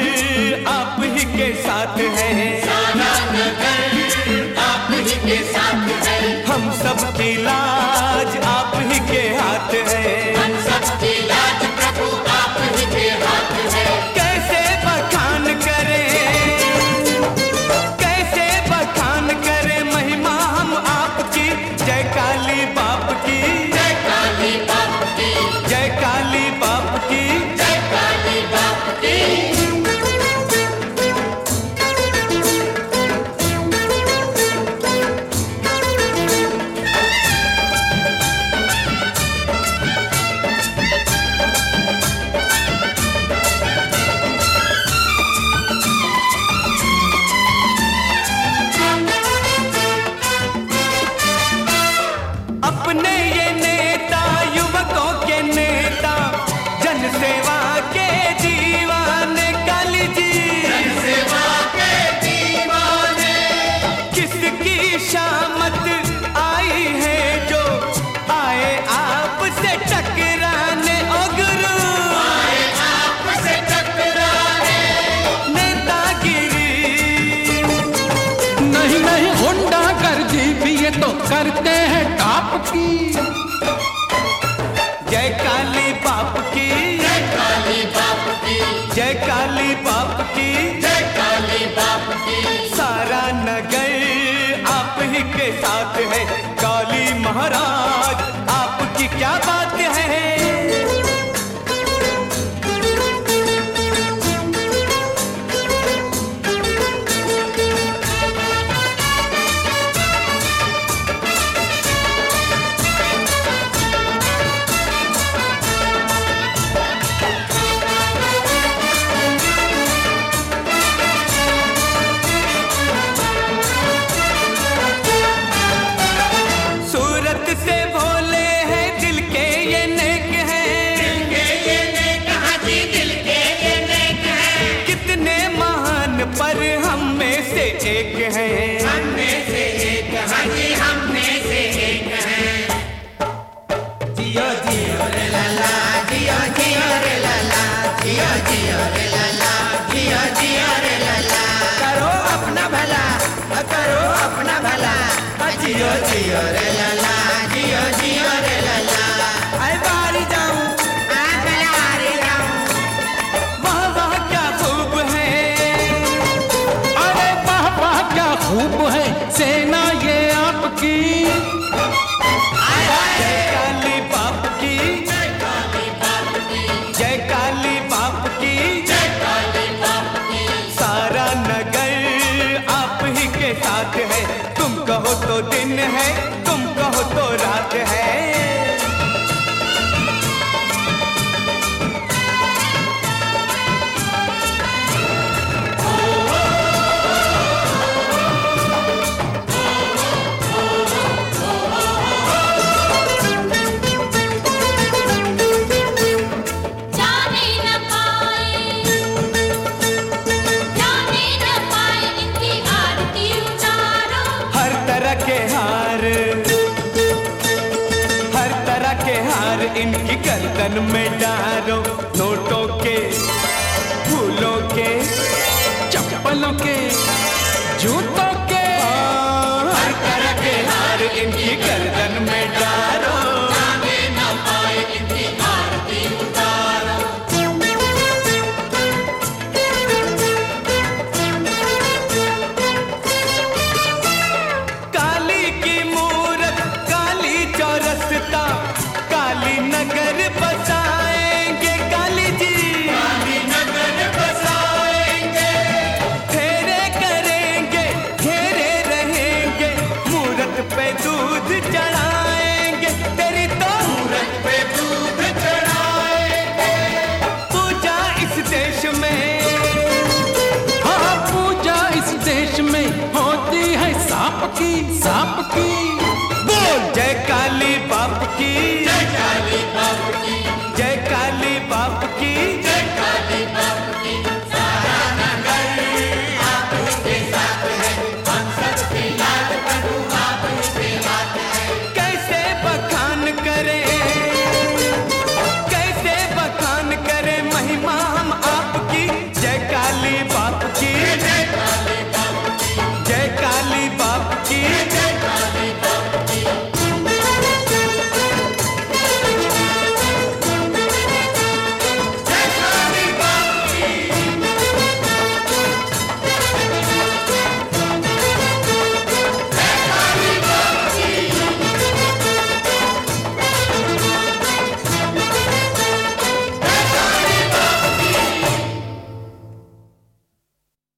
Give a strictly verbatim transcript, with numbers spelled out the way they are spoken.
आप ही के साथ है, सारा नगर आप ही के साथ है, हम सब की लाज आप ही के हाथ है, हम सब की लाज प्रभु आप ही के हाथ है। कैसे बखान करे, कैसे बखान करे महिमा हम आपकी, जय काली बाप की, जय काली बाप की, जय काली बाप की, जय काली बाप की। अपने ये नेता युवकों के नेता, जन सेवा के दीवाने काली जी, सेवा के दीवाने, किसकी शामत आई है जो आए आपसे टकराने, ओ गुरु आए आपसे टकराने। नेतागिरी नहीं नहीं गुंडागर्दी भी ये तो करते हैं टाप की। जय काली बाप की, जय काली बाप की, जय काली बाप की, जय काली बाप की। सारा नगर आप ही के साथ है, काली महाराज आपकी क्या बात है। सूरत से भोले हैं, दिल के ये नेक हैं, दिल के ये नेक, हाँ जी दिल के ये नेक है, कितने महान पर हम में से एक हैं। हम में से एक, हाँ जी हम में से एक है। जियो जियो रे लाला, जियो जियो रे लाला, जियो जियो रे लाला, जियो जियो रे लाला। करो अपना भला, करो अपना भला, जियो जियो रे लाला, जियो जियो रे लाला। अरे बारी जाऊं, आ बारी जाऊं। वाह वाह क्या खूब है, अरे वाह वाह क्या खूब है सेना ये आपकी। जय काली बाप की, जय काली बाप की, जय काली बाप की, जय काली बाप की। सारा नगर आप ही के साथ है, तुम कहो तो दिन है, तुम कहो तो रात है। जाने न पाए, जाने न पाए इनकी आरती उतारो। हर तरह के हार, हर तरह के हार इनकी गर्दन में डालो, नोटों के, फूलों के, चप्पलों के जूतों के हर तरह के हार इनकी गर्दन में डालो। जाने न पाए इनकी आरती उतारो। काली की मूरत, काली चौरसता, काली नगर बसाएंगे काली जी, काली नगर बसाएंगे, फेरे करेंगे, घेरे रहेंगे, मूरत पे दूध चढ़ाएंगे, तेरी तो सूरत पे दूध चढ़ाएंगे। पूजा इस देश में, हाँ पूजा इस देश में होती है सांप की, सांप की। बोल जय काली बाप की, जय काली बाप की, जय काली बाप की, जय काली बाप की। सारा नगर आप ही के साथ है, हम सब की लाज प्रभु आप ही के हाथ है। कैसे बखान करे, कैसे बखान करे महिमा हम आपकी, जय काली बाप की